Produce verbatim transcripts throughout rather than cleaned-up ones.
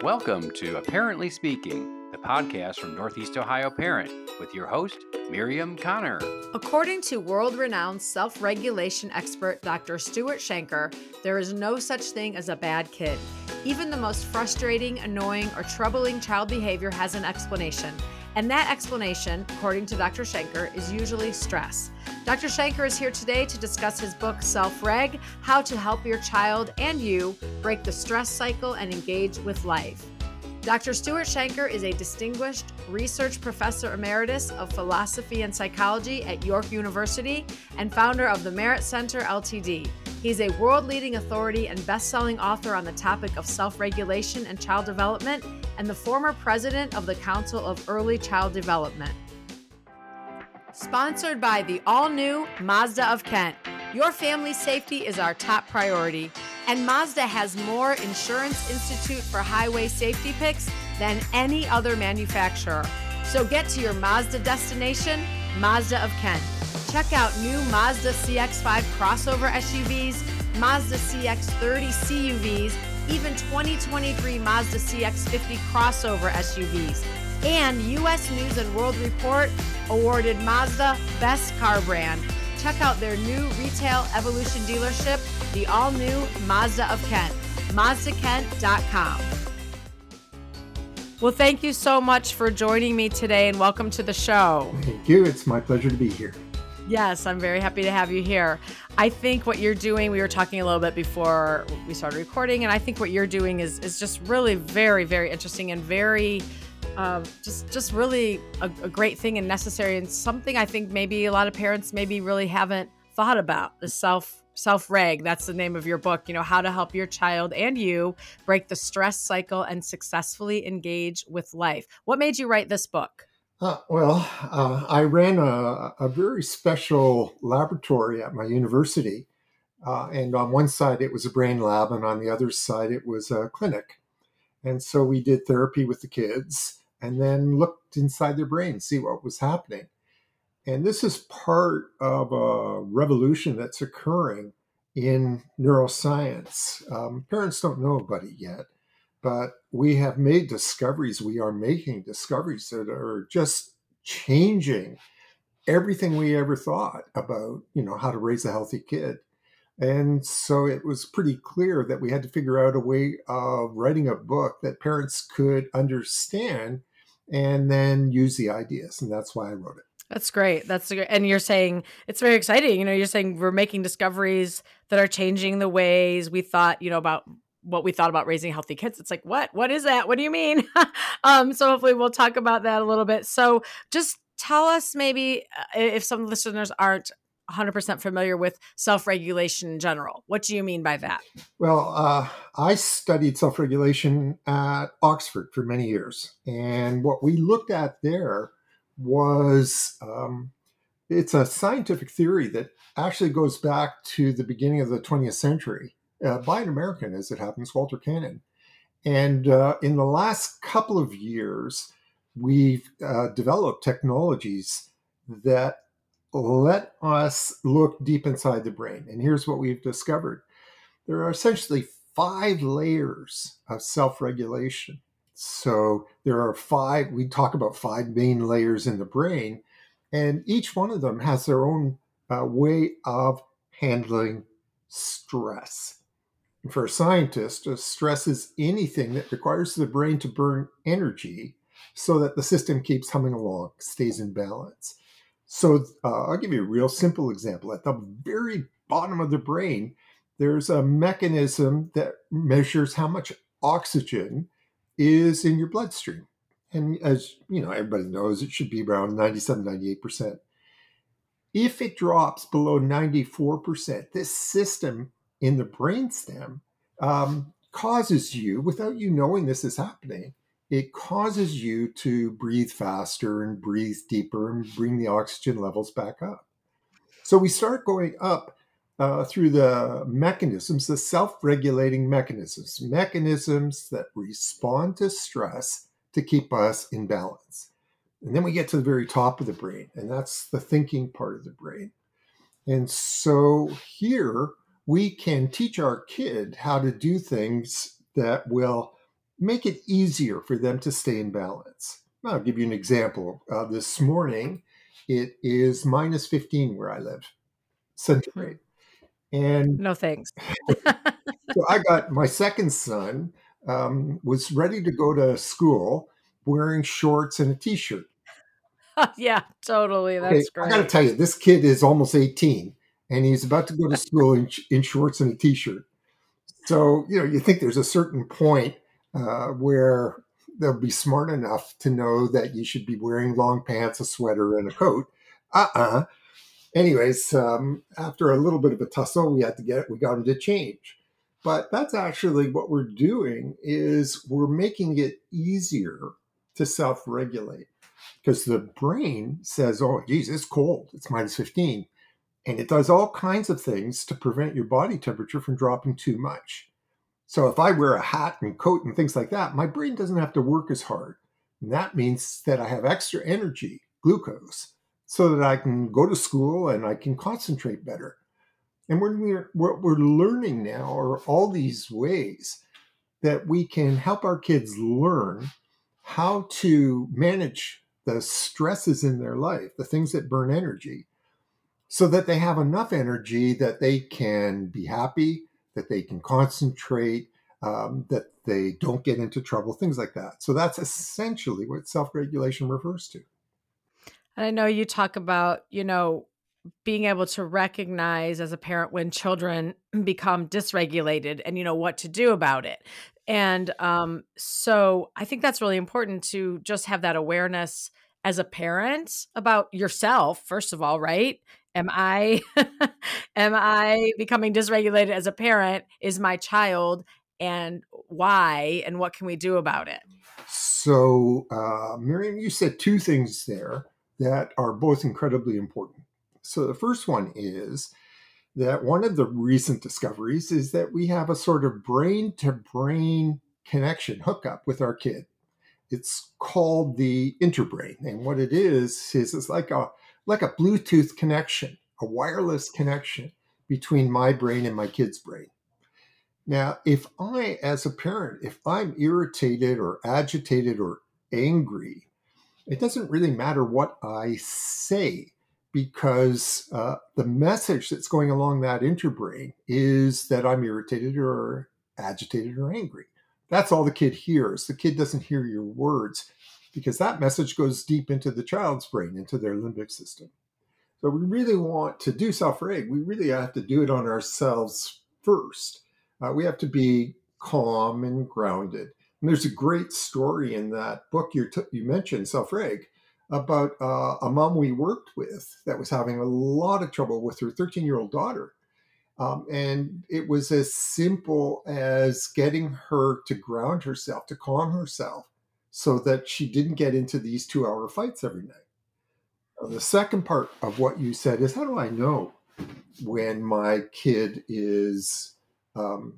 Welcome to Apparently Speaking, the podcast from Northeast Ohio Parent, with your host, Miriam Connor. According to world-renowned self-regulation expert Doctor Stuart Shanker, there is no such thing as a bad kid. Even the most frustrating, annoying, or troubling child behavior has an explanation. And that explanation, according to Doctor Shanker, is usually stress. Doctor Shanker is here today to discuss his book, Self-Reg, How to Help Your Child and You Break the Stress Cycle and Engage with Life. Doctor Stuart Shanker is a distinguished research professor emeritus of philosophy and psychology at York University and founder of the Merit Center, L T D. He's a world-leading authority and best-selling author on the topic of self-regulation and child development, and the former president of the Council of Early Child Development. Sponsored by the all-new Mazda of Kent. Your family's safety is our top priority, and Mazda has more Insurance Institute for Highway Safety picks than any other manufacturer. So get to your Mazda destination, Mazda of Kent. Check out new Mazda C X five crossover S U Vs, Mazda C X thirty C U Vs, even twenty twenty-three Mazda C X fifty crossover S U Vs. And U S News and World Report awarded Mazda Best Car Brand. Check out their new retail Evolution dealership, the all-new Mazda of Kent, mazda kent dot com. Well, thank you so much for joining me today and welcome to the show. Thank you. It's my pleasure to be here. Yes, I'm very happy to have you here. I think what you're doing, we were talking a little bit before we started recording, and I think what you're doing is is just really very, very interesting and very Um, just, just really a, a great thing and necessary, and something I think maybe a lot of parents maybe really haven't thought about. The self self-reg, that's the name of your book. You know, how to help your child and you break the stress cycle and successfully engage with life. What made you write this book? Uh, well, uh, I ran a, a very special laboratory at my university, uh, and on one side it was a brain lab, and on the other side it was a clinic. And so we did therapy with the kids, and then looked inside their brain, see what was happening. And this is part of a revolution that's occurring in neuroscience. Um, parents don't know about it yet, but we have made discoveries. We are making discoveries that are just changing everything we ever thought about, you know, how to raise a healthy kid. And so it was pretty clear that we had to figure out a way of writing a book that parents could understand and then use the ideas. And that's why I wrote it. That's great. That's great. And you're saying it's very exciting. You know, you're saying we're making discoveries that are changing the ways we thought, you know, about what we thought about raising healthy kids. It's like, what? What is that? What do you mean? um, so hopefully we'll talk about that a little bit. So just tell us maybe uh, if some listeners aren't one hundred percent familiar with self-regulation in general. What do you mean by that? Well, uh, I studied self-regulation at Oxford for many years. And what we looked at there was, um, it's a scientific theory that actually goes back to the beginning of the twentieth century uh, by an American, as it happens, Walter Cannon. And uh, in the last couple of years, we've uh, developed technologies that let us look deep inside the brain. And here's what we've discovered. There are essentially five layers of self-regulation. So there are five, we talk about five main layers in the brain, and each one of them has their own uh, way of handling stress. And for a scientist, uh, stress is anything that requires the brain to burn energy so that the system keeps humming along, stays in balance. So uh, I'll give you a real simple example. At the very bottom of the brain, there's a mechanism that measures how much oxygen is in your bloodstream. And as you know, everybody knows it should be around ninety-seven, ninety-eight percent. If it drops below ninety-four percent, this system in the brainstem um, causes you, without you knowing this is happening, it causes you to breathe faster and breathe deeper and bring the oxygen levels back up. So we start going up uh, through the mechanisms, the self-regulating mechanisms, mechanisms that respond to stress to keep us in balance. And then we get to the very top of the brain, and that's the thinking part of the brain. And so here we can teach our kid how to do things that will make it easier for them to stay in balance. I'll give you an example. Uh, this morning, it is minus fifteen where I live, Hmm. centigrade. And No thanks. so I got my second son um, was ready to go to school wearing shorts and a t-shirt. Yeah, totally. Okay, That's I got to great. tell you, this kid is almost eighteen, and he's about to go to school in, in shorts and a t-shirt. So, you know, you think there's a certain point uh, where they'll be smart enough to know that you should be wearing long pants, a sweater, and a coat. Uh-uh. Anyways, um, after a little bit of a tussle, we had to get we got him to change. But that's actually what we're doing is we're making it easier to self-regulate because the brain says, oh, geez, it's cold. It's minus fifteen. And it does all kinds of things to prevent your body temperature from dropping too much. So if I wear a hat and coat and things like that, my brain doesn't have to work as hard. And that means that I have extra energy, glucose, so that I can go to school and I can concentrate better. And we're, what we're learning now are all these ways that we can help our kids learn how to manage the stresses in their life, the things that burn energy, so that they have enough energy that they can be happy, that they can concentrate, um, that they don't get into trouble, things like that. So that's essentially what self-regulation refers to. And I know you talk about, you know, being able to recognize as a parent when children become dysregulated and, you know, what to do about it. And um, so I think that's really important to just have that awareness as a parent about yourself, first of all, right? Am I am I becoming dysregulated as a parent? Is my child, and why, and what can we do about it? So, uh, Miriam, you said two things there that are both incredibly important. So the first one is that one of the recent discoveries is that we have a sort of brain-to-brain connection hookup with our kid. It's called the interbrain, and what it is is it's like a like a Bluetooth connection, a wireless connection between my brain and my kid's brain. Now, if I, as a parent, if I'm irritated or agitated or angry, it doesn't really matter what I say because uh, the message that's going along that interbrain is that I'm irritated or agitated or angry. That's all the kid hears. The kid doesn't hear your words because that message goes deep into the child's brain, into their limbic system. So we really want to do self-reg. We really have to do it on ourselves first. Uh, we have to be calm and grounded. And there's a great story in that book you t- you mentioned, Self-Reg, about uh, a mom we worked with that was having a lot of trouble with her thirteen-year-old daughter. Um, and it was as simple as getting her to ground herself, to calm herself, so that she didn't get into these two-hour fights every night. The second part of what you said is, how do I know when my kid is um,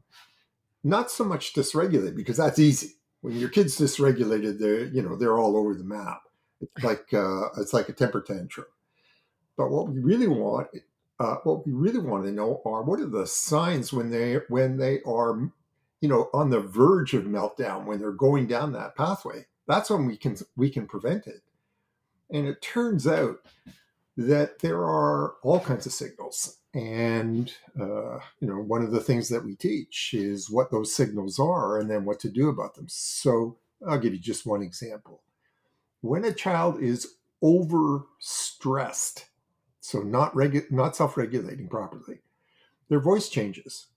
not so much dysregulated? Because that's easy. When your kid's dysregulated, they're you know they're all over the map. It's like uh, it's like a temper tantrum. But what we really want, uh, what we really want to know are what are the signs when they when they are, you know, on the verge of meltdown, when they're going down that pathway. That's when we can we can prevent it. And it turns out that there are all kinds of signals. And, uh, you know, one of the things that we teach is what those signals are and then what to do about them. So I'll give you just one example. When a child is overstressed, so not regu- not self-regulating properly, their voice changes.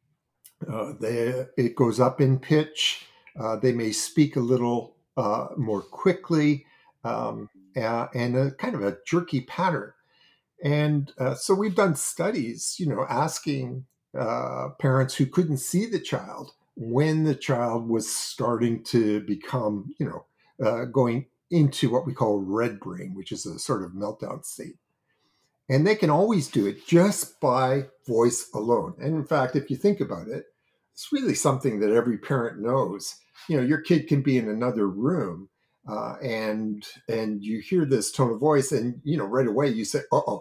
Uh, they, it goes up in pitch. Uh, they may speak a little uh, more quickly um, uh, and a kind of a jerky pattern. And uh, so we've done studies, you know, asking uh, parents who couldn't see the child when the child was starting to become, you know, uh, going into what we call red brain, which is a sort of meltdown state. And they can always do it just by voice alone. And in fact, if you think about it, it's really something that every parent knows. You know, your kid can be in another room uh, and and you hear this tone of voice and, you know, right away you say, uh-oh.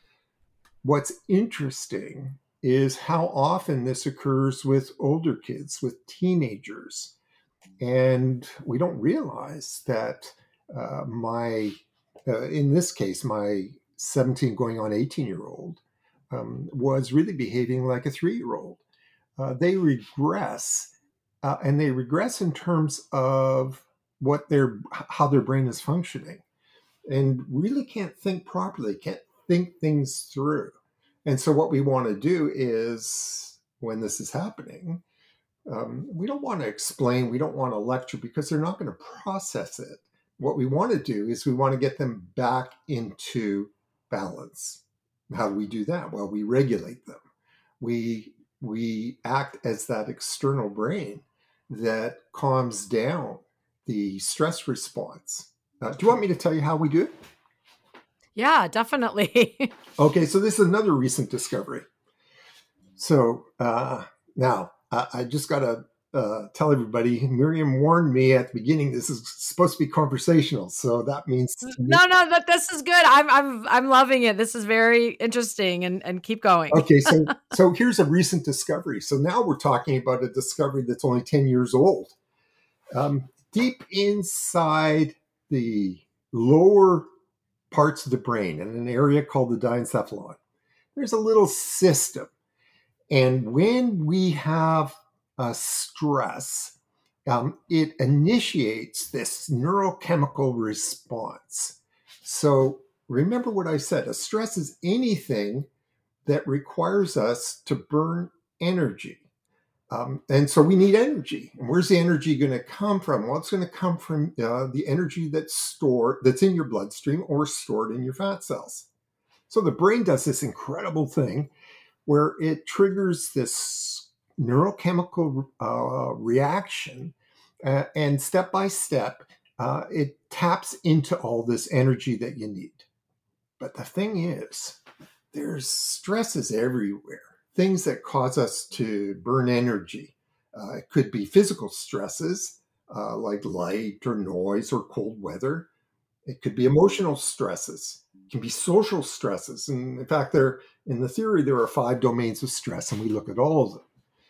What's interesting is how often this occurs with older kids, with teenagers. And we don't realize that uh, my, uh, in this case, my seventeen going on eighteen year old um, was really behaving like a three year old. Uh, they regress, uh, and they regress in terms of what their how their brain is functioning, and really can't think properly, can't think things through. And so, what we want to do is, when this is happening, um, we don't want to explain, we don't want to lecture because they're not going to process it. What we want to do is we want to get them back into balance. How do we do that? Well, we regulate them. We we act as that external brain that calms down the stress response. Uh, do you want me to tell you how we do it? Yeah, definitely. Okay, so this is another recent discovery. So uh, now I, I just got to uh, tell everybody, Miriam warned me at the beginning, this is supposed to be conversational. So that means no, no, that this is good. I'm, I'm, I'm loving it. This is very interesting, and, and keep going. Okay, so so here's a recent discovery. So now we're talking about a discovery that's only ten years old. Um, deep inside the lower parts of the brain, in an area called the diencephalon, there's a little system. And when we have a stress, um, it initiates this neurochemical response. So remember what I said, a stress is anything that requires us to burn energy. Um, and so we need energy. And where's the energy going to come from? Well, it's going to come from uh, the energy that's stored, that's in your bloodstream or stored in your fat cells. So the brain does this incredible thing where it triggers this neurochemical uh, reaction, uh, and step by step, uh, it taps into all this energy that you need. But the thing is, there's stresses everywhere, things that cause us to burn energy. Uh, it could be physical stresses, uh, like light or noise or cold weather. It could be emotional stresses. It can be social stresses. And in fact, there in the theory, there are five domains of stress, and we look at all of them.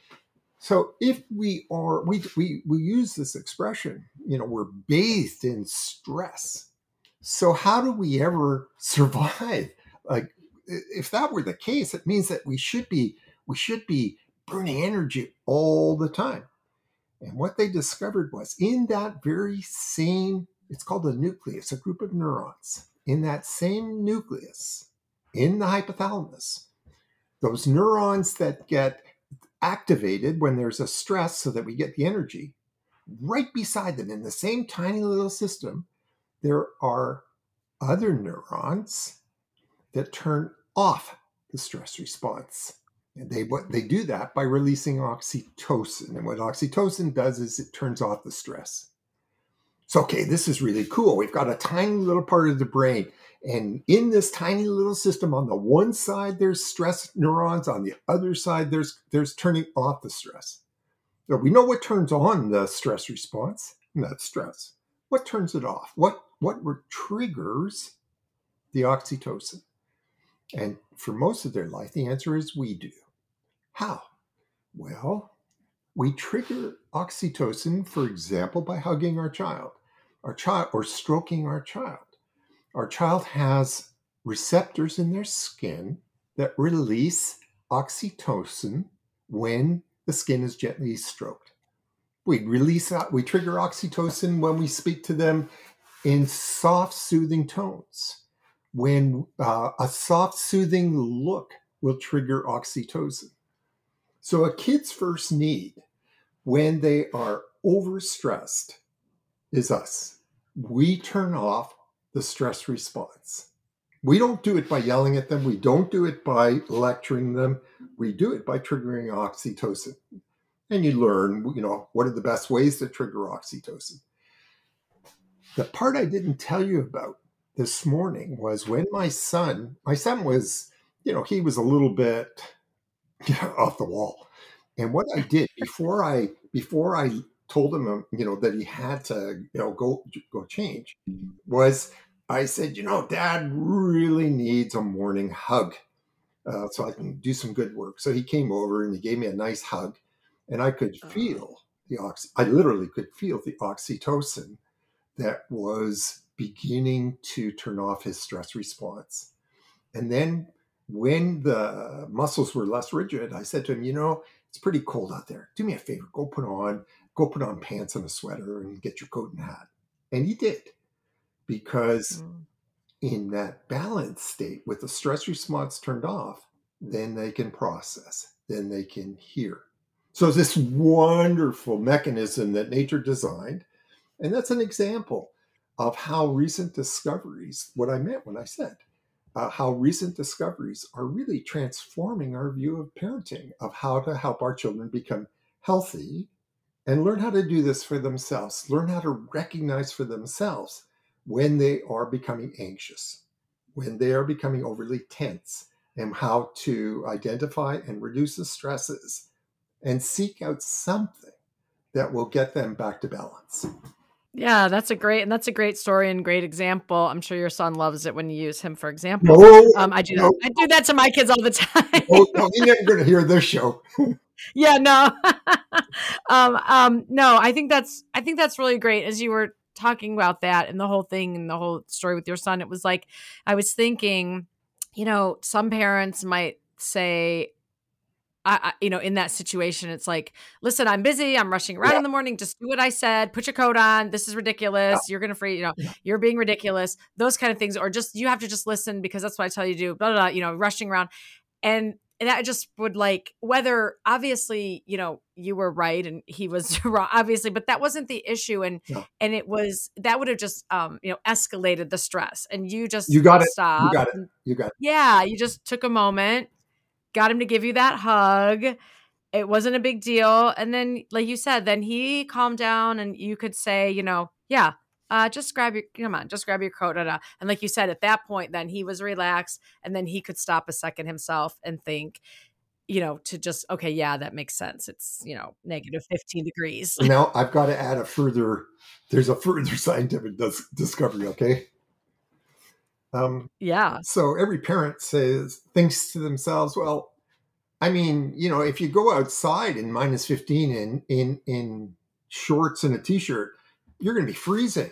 So if we are, we, we, we use this expression, you know, we're bathed in stress. So how do we ever survive? Like, if that were the case, it means that we should be, we should be burning energy all the time. And what they discovered was in that very same, it's called a nucleus, a group of neurons. In that same nucleus, in the hypothalamus, those neurons that get activated when there's a stress so that we get the energy, right beside them in the same tiny little system, there are other neurons that turn off the stress response. And they what they do that by releasing oxytocin. And what oxytocin does is it turns off the stress. So, okay, this is really cool. We've got a tiny little part of the brain. And in this tiny little system, on the one side, there's stress neurons. On the other side, there's, there's turning off the stress. So we know what turns on the stress response, and that's stress. What turns it off? What, what triggers the oxytocin? And for most of their life, the answer is we do. How? Well, we trigger oxytocin, for example, by hugging our child, our child, or stroking our child. Our child has receptors in their skin that release oxytocin when the skin is gently stroked. We release, we trigger oxytocin when we speak to them in soft, soothing tones. When uh, a soft, soothing look will trigger oxytocin. So a kid's first need when they are overstressed is us. We turn off the stress response. We don't do it by yelling at them. We don't do it by lecturing them. We do it by triggering oxytocin. And you learn, you know, what are the best ways to trigger oxytocin. The part I didn't tell you about this morning was when my son, my son was, you know, he was a little bit you know, off the wall. And what I did before I before I told him, you know, that he had to, you know, go go change, was I said, you know, Dad really needs a morning hug, uh, so I can do some good work. So he came over and he gave me a nice hug, and I could feel the ox. I literally could feel the oxytocin that was beginning to turn off his stress response. And then when the muscles were less rigid, I said to him, you know, it's pretty cold out there. Do me a favor, go put on, go put on pants and a sweater and get your coat and hat. And he did, because mm. in that balanced state with the stress response turned off, then they can process, then they can hear. So this wonderful mechanism that nature designed, and that's an example of how recent discoveries, what I meant when I said, uh, how recent discoveries are really transforming our view of parenting, of how to help our children become healthy and learn how to do this for themselves, learn how to recognize for themselves when they are becoming anxious, when they are becoming overly tense, and how to identify and reduce the stresses and seek out something that will get them back to balance. Yeah, that's a great, and that's a great story and great example. I'm sure your son loves it when you use him for examples. No, um, I do no, that. I do that to my kids all the time. no, no, you're never going to hear this show. Yeah, no. um, um, no, I think that's, I think that's really great. As you were talking about that and the whole thing and the whole story with your son, it was like, I was thinking, you know, some parents might say, I, I, you know, in that situation, it's like, listen, I'm busy. I'm rushing around Yeah. in the morning. Just do what I said. Put your coat on. This is ridiculous. Yeah. You're going to free, you know, yeah. you're being ridiculous. Those kind of things, or just, you have to just listen because that's what I tell you to do, blah, blah, blah, you know, rushing around. And, and I just would like, whether obviously, you know, you were right and he was wrong, obviously, but that wasn't the issue. And, yeah. and it was, that would have just, um, you know, escalated the stress, and you just you got it. stopped. You got it. You got it. Yeah. You just took a moment, got him to give you that hug. It wasn't a big deal. And then, like you said, then he calmed down and you could say, you know, yeah, uh, just grab your, come on, just grab your coat. Da, da. And like you said, at that point, then he was relaxed, and then he could stop a second himself and think, you know, to just, okay, yeah, that makes sense. It's, you know, negative fifteen degrees. Now I've got to add a further, there's a further scientific dis- discovery. Okay. Um, yeah. So every parent says, thinks to themselves, well, I mean, you know, if you go outside in minus fifteen in, in, in shorts and a t-shirt, you're going to be freezing.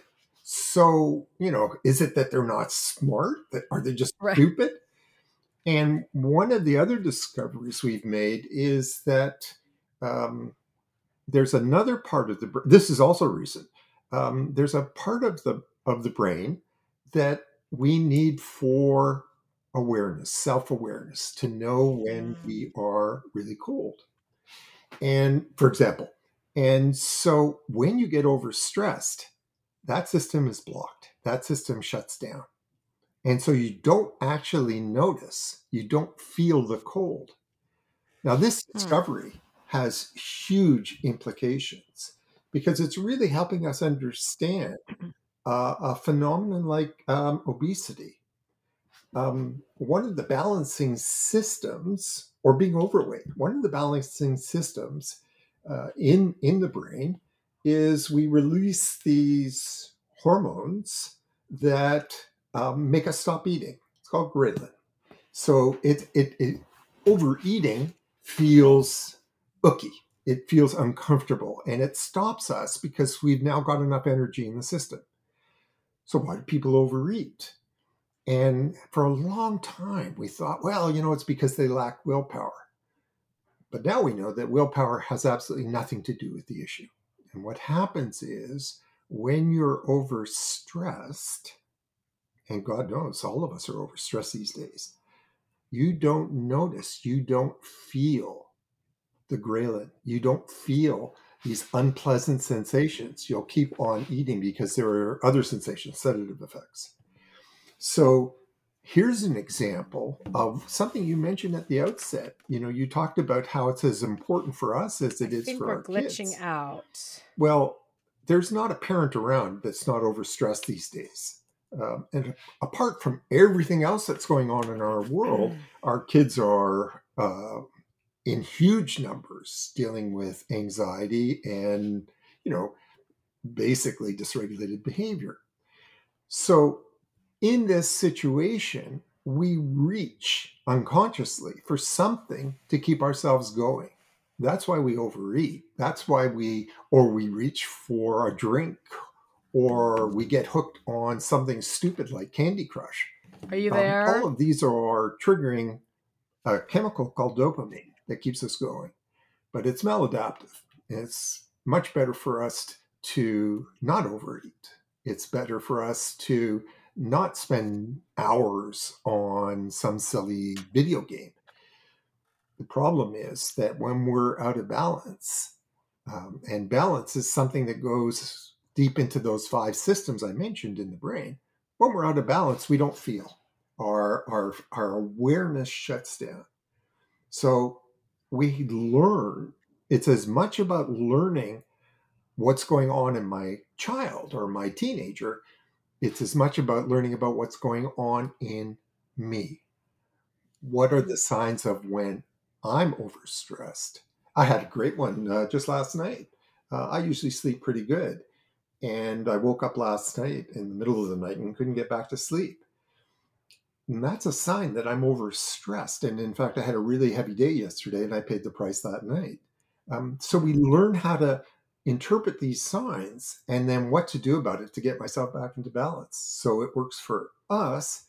So, you know, is it that they're not smart? That are they just right. stupid? And one of the other discoveries we've made is that um, there's another part of the, this is also recent. Um, there's a part of the, of the brain that we need for awareness, self-awareness, to know when we are really cold. And for example, and so when you get overstressed, that system is blocked. That system shuts down. And so you don't actually notice, you don't feel the cold. Now, this discovery hmm. has huge implications because it's really helping us understand uh, a phenomenon like um, obesity. Um, one of the balancing systems, or being overweight, one of the balancing systems uh, in, in the brain is we release these hormones that um, make us stop eating. It's called ghrelin. So it, it, it overeating feels icky. It feels uncomfortable, and it stops us because we've now got enough energy in the system. So why do people overeat? And for a long time, we thought, well, you know, it's because they lack willpower. But now we know that willpower has absolutely nothing to do with the issue. And what happens is when you're overstressed, and God knows all of us are overstressed these days, you don't notice, you don't feel the ghrelin. You don't feel these unpleasant sensations. You'll keep on eating because there are other sensations, sedative effects. So here's an example of something you mentioned at the outset. You know, you talked about how it's as important for us as it I is think for we're our glitching kids. out. Well, there's not a parent around that's not overstressed these days. Um, and apart from everything else that's going on in our world, our kids are uh, in huge numbers dealing with anxiety and, you know, basically dysregulated behavior. So in this situation, we reach unconsciously for something to keep ourselves going. That's why we overeat. That's why we, or we reach for a drink, or we get hooked on something stupid like Candy Crush. Are you Um, all there? of these are triggering a chemical called dopamine that keeps us going, but it's maladaptive. It's much better for us to not overeat. It's better for us to not spend hours on some silly video game. The problem is that when we're out of balance, um, and balance is something that goes deep into those five systems I mentioned in the brain. When we're out of balance, we don't feel. Our, our, our awareness shuts down. So we learn, it's as much about learning what's going on in my child or my teenager. It's as much about learning about what's going on in me. What are the signs of when I'm overstressed? I had a great one uh, just last night. Uh, I usually sleep pretty good. And I woke up last night in the middle of the night and couldn't get back to sleep. And that's a sign that I'm overstressed. And in fact, I had a really heavy day yesterday and I paid the price that night. Um, so we learn how to interpret these signs and then what to do about it to get myself back into balance. So it works for us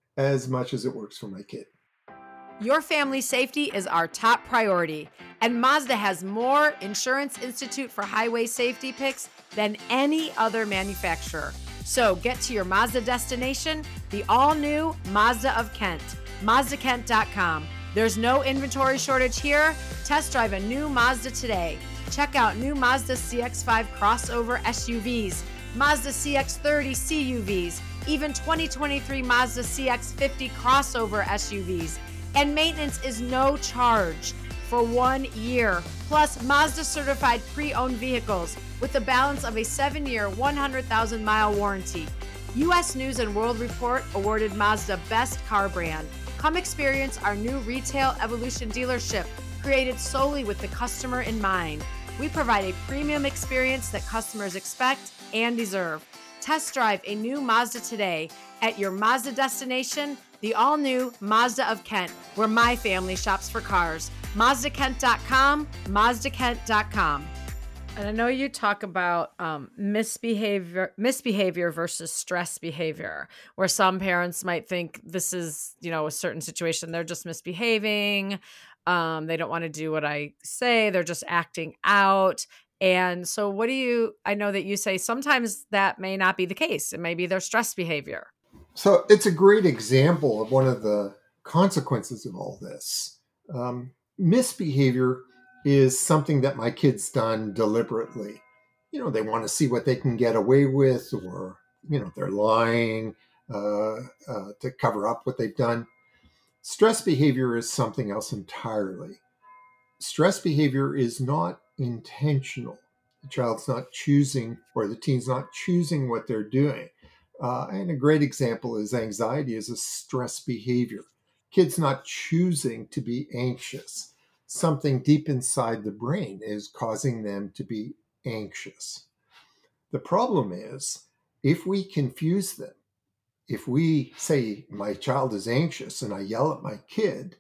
as much as it works for my kid. Your family safety is our top priority, and Mazda has more Insurance Institute for Highway Safety picks than any other manufacturer. So get to your Mazda destination, the all-new Mazda of Kent, Mazda Kent dot com. There's no inventory shortage here. Test drive a new Mazda today. Check out new Mazda C X five crossover S U Vs, Mazda C X thirty C U Vs, even twenty twenty-three Mazda C X fifty crossover S U Vs. And maintenance is no charge for one year. Plus, Mazda certified pre-owned vehicles with the balance of a seven-year, one hundred thousand mile warranty. U S News and World Report awarded Mazda Best Car Brand. Come experience our new Retail Evolution dealership, created solely with the customer in mind. We provide a premium experience that customers expect and deserve. Test drive a new Mazda today at your Mazda destination, the all-new Mazda of Kent, where my family shops for cars. Mazda Kent dot com, Mazda Kent dot com. And I know you talk about um, misbehavior, misbehavior versus stress behavior, where some parents might think this is, you know, a certain situation. They're just misbehaving. Um, they don't want to do what I say. They're just acting out. And so what do you, I know that you say sometimes that may not be the case. It may be their stress behavior. So it's a great example of one of the consequences of all this. Um, misbehavior is something that my kid's done deliberately. You know, they want to see what they can get away with, or, you know, they're lying uh, uh, to cover up what they've done. Stress behavior is something else entirely. Stress behavior is not intentional. The child's not choosing, or the teen's not choosing what they're doing. Uh, and a great example is anxiety is a stress behavior. Kids not choosing to be anxious. Something deep inside the brain is causing them to be anxious. The problem is, if we confuse them, if we say my child is anxious and I yell at my kid,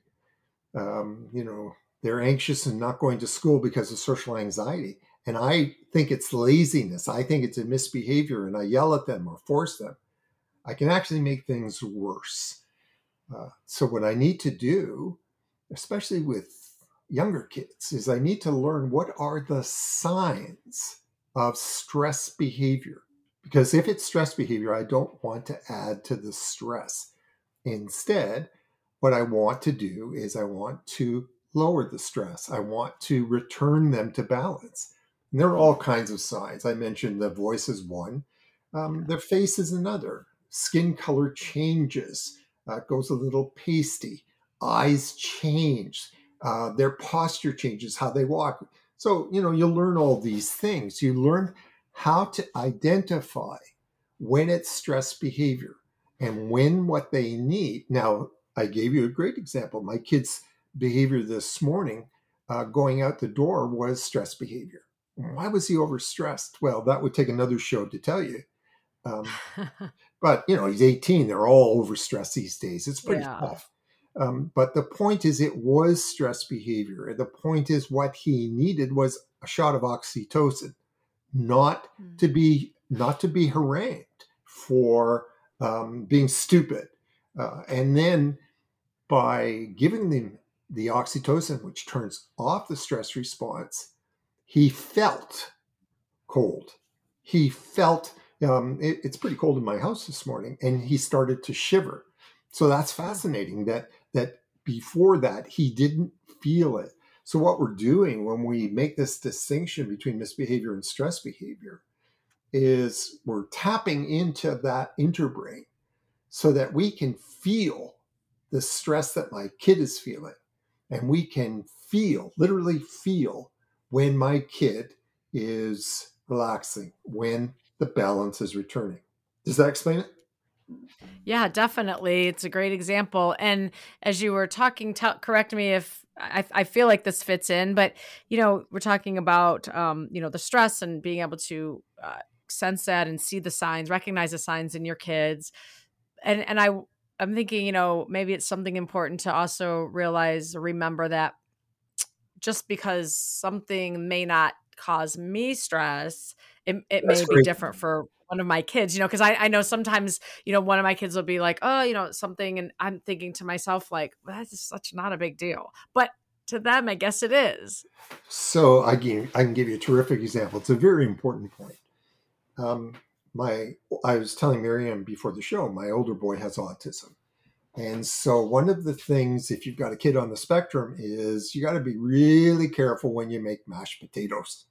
um, you know, they're anxious and not going to school because of social anxiety, and I think it's laziness, I think it's a misbehavior, and I yell at them or force them, I can actually make things worse. Uh, so what I need to do, especially with younger kids, is I need to learn what are the signs of stress behavior. Because if it's stress behavior, I don't want to add to the stress. Instead, what I want to do is I want to lower the stress. I want to return them to balance. And there are all kinds of signs. I mentioned the voice is one. Um, their face is another. Skin color changes. Uh, goes a little pasty. Eyes change. Uh, their posture changes, how they walk. So, you know, you learn all these things. You learn how to identify when it's stress behavior and when what they need. Now, I gave you a great example. My kid's behavior this morning, uh, going out the door, was stress behavior. Why was he overstressed? Well, that would take another show to tell you. Um, but, you know, he's eighteen. They're all overstressed these days. It's pretty Yeah. tough. Um, but the point is, it was stress behavior. The point is, what he needed was a shot of oxytocin, not Mm. to be not to be harangued for um, being stupid. Uh, and then by giving them the oxytocin, which turns off the stress response, he felt cold. He felt um, it, it's pretty cold in my house this morning, and he started to shiver. So that's fascinating that that before that he didn't feel it. So what we're doing when we make this distinction between misbehavior and stress behavior is we're tapping into that interbrain so that we can feel the stress that my kid is feeling. And we can feel, literally feel, when my kid is relaxing, when the balance is returning. Does that explain it? Yeah, definitely. It's a great example. And as you were talking, t- correct me if I, I feel like this fits in, but you know, we're talking about um, you know, the stress and being able to uh, sense that and see the signs, recognize the signs in your kids. And and I I'm thinking, you know, maybe it's something important to also realize, remember that just because something may not cause me stress, it, it That's may be great. different for one of my kids, you know, because I, I know sometimes, you know, one of my kids will be like, oh, you know, something. And I'm thinking to myself, like, well, that's such not a big deal. But to them, I guess it is. So I can, I can give you a terrific example. It's a very important point. Um, my I was telling Miriam before the show, my older boy has autism. And so one of the things, if you've got a kid on the spectrum, is you got to be really careful when you make mashed potatoes.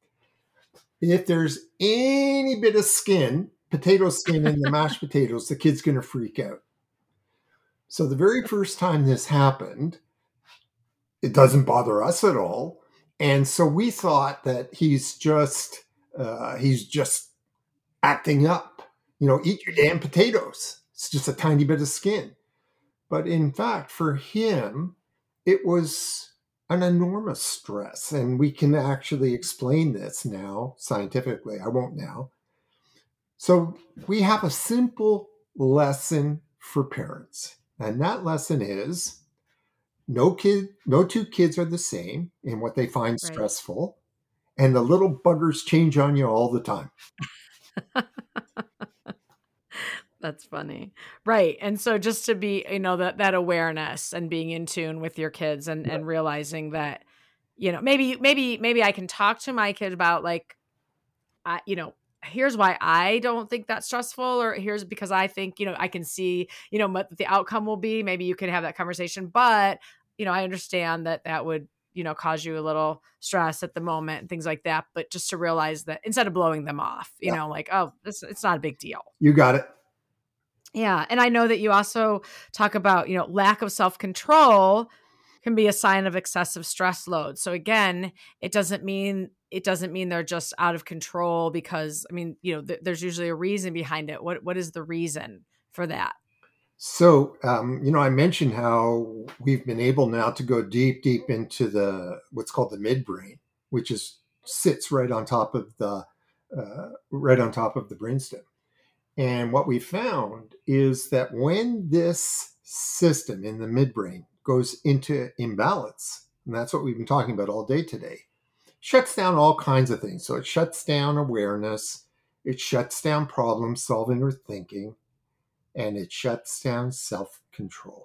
If there's any bit of skin, potato skin in the mashed potatoes, the kid's going to freak out. So the very first time this happened, it doesn't bother us at all. And so we thought that he's just, uh, he's just acting up. You know, eat your damn potatoes. It's just a tiny bit of skin. But in fact, for him, it was an enormous stress. And we can actually explain this now scientifically. I won't now. So we have a simple lesson for parents. And that lesson is no kid, no two kids are the same in what they find Right. stressful. And the little buggers change on you all the time. That's funny. Right. And so just to be, you know, that, that awareness and being in tune with your kids and, and realizing that, you know, maybe, maybe, maybe I can talk to my kid about like, I, you know, here's why I don't think that's stressful, or here's because I think, you know, I can see, you know, what the outcome will be. Maybe you could have that conversation, but, you know, I understand that that would, you know, cause you a little stress at the moment and things like that. But just to realize that instead of blowing them off, you Yeah. know, like, oh, this, it's not a big deal. You got it. Yeah. And I know that you also talk about, you know, lack of self-control can be a sign of excessive stress load. So again, it doesn't mean it doesn't mean they're just out of control because, I mean, you know, th- there's usually a reason behind it. What what is the reason for that? So, um, you know, I mentioned how we've been able now to go deep, deep into the what's called the midbrain, which is sits right on top of the uh, right on top of the brainstem. And what we found is that when this system in the midbrain goes into imbalance, and that's what we've been talking about all day today, shuts down all kinds of things. So it shuts down awareness, it shuts down problem solving or thinking, and it shuts down self-control.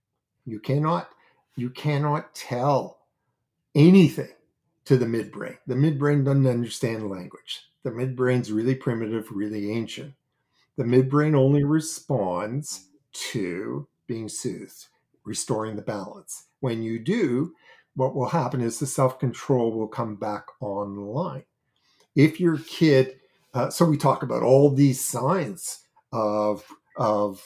You cannot, you cannot tell anything to the midbrain. The midbrain doesn't understand language. The midbrain's really primitive, really ancient. The midbrain only responds to being soothed, restoring the balance. When you do, what will happen is the self-control will come back online. If your kid, uh, so we talk about all these signs of, of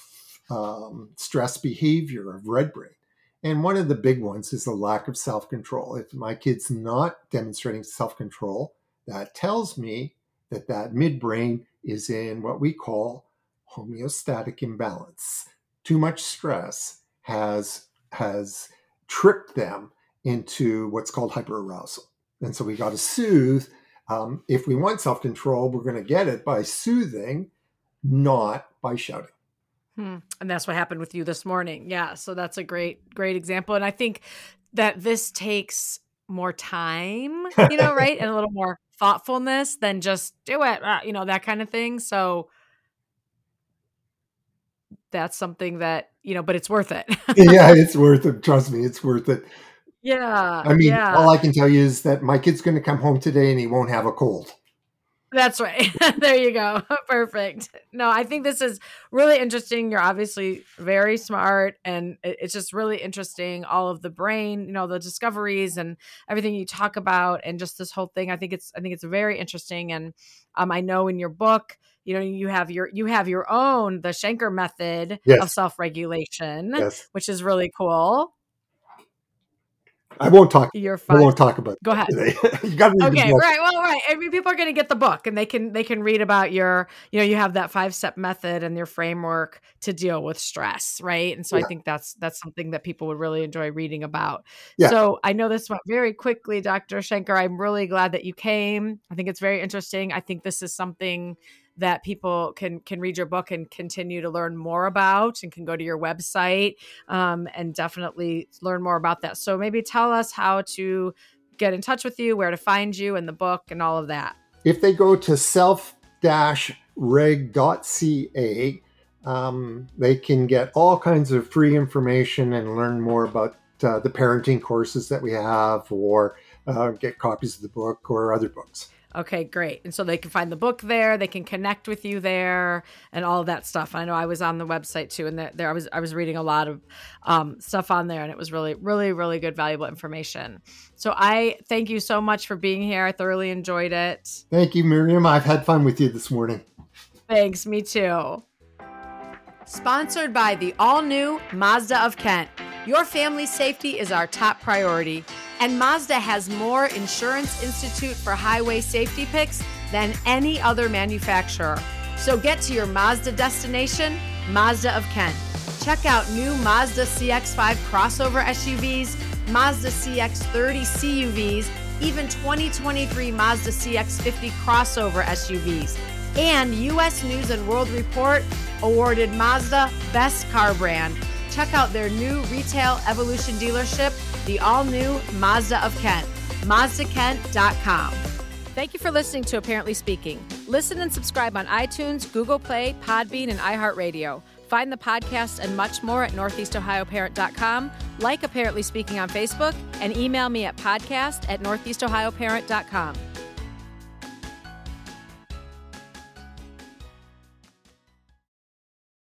um, stress behavior, of red brain. And one of the big ones is the lack of self-control. If my kid's not demonstrating self-control, that tells me that that midbrain is in what we call homeostatic imbalance. Too much stress has, has tripped them into what's called hyperarousal. And so we got to soothe. Um, if we want self-control, we're going to get it by soothing, not by shouting. Hmm. And that's what happened with you this morning. Yeah. So that's a great, great example. And I think that this takes more time, you know, right? And a little more thoughtfulness than just do it, uh, you know, that kind of thing. So that's something that, you know, but it's worth it. Yeah, it's worth it. Trust me, it's worth it. Yeah. I mean, Yeah. all I can tell you is that my kid's going to come home today and he won't have a cold. That's right. There you go. Perfect. No, I think this is really interesting. You're obviously very smart, and it's just really interesting. All of the brain, you know, the discoveries and everything you talk about, and just this whole thing. I think it's, I think it's very interesting. And um, I know in your book, you know, you have your, you have your own, the Schenker method Yes. of self-regulation, Yes. which is really cool. I won't talk. You're I fine. won't talk about Go ahead. today. You got to read Okay, the book. right. Well, right. I mean, people are going to get the book, and they can they can read about your, you know, you have that five step method and your framework to deal with stress, right? And so Yeah. I think that's that's something that people would really enjoy reading about. Yeah. So I know this went very quickly, Doctor Schenker. I'm really glad that you came. I think it's very interesting. I think this is something that people can can read your book and continue to learn more about, and can go to your website um, and definitely learn more about that. So maybe tell us how to get in touch with you, where to find you in the book and all of that. If they go to self dash reg dot c a, um, they can get all kinds of free information and learn more about uh, the parenting courses that we have, or uh, get copies of the book or other books. Okay, great. And so they can find the book there, they can connect with you there, and all of that stuff. I know I was on the website too, and there, there I was I was reading a lot of um, stuff on there, and it was really, really, really good, valuable information. So I thank you so much for being here. I thoroughly enjoyed it. Thank you, Miriam. I've had fun with you this morning. Thanks, me too. Sponsored by the all-new Mazda of Kent. Your family's safety is our top priority. And Mazda has more Insurance Institute for Highway Safety picks than any other manufacturer. So get to your Mazda destination, Mazda of Kent. Check out new Mazda C X five crossover S U Vs, Mazda C X thirty C U Vs, even twenty twenty-three Mazda C X fifty crossover S U Vs. And U S News and World Report awarded Mazda Best Car Brand. Check out their new retail Evolution dealership, the all-new Mazda of Kent, mazda kent dot com. Thank you for listening to Apparently Speaking. Listen and subscribe on iTunes, Google Play, Podbean, and iHeartRadio. Find the podcast and much more at northeast ohio parent dot com, like Apparently Speaking on Facebook, and email me at podcast at northeast ohio parent dot com.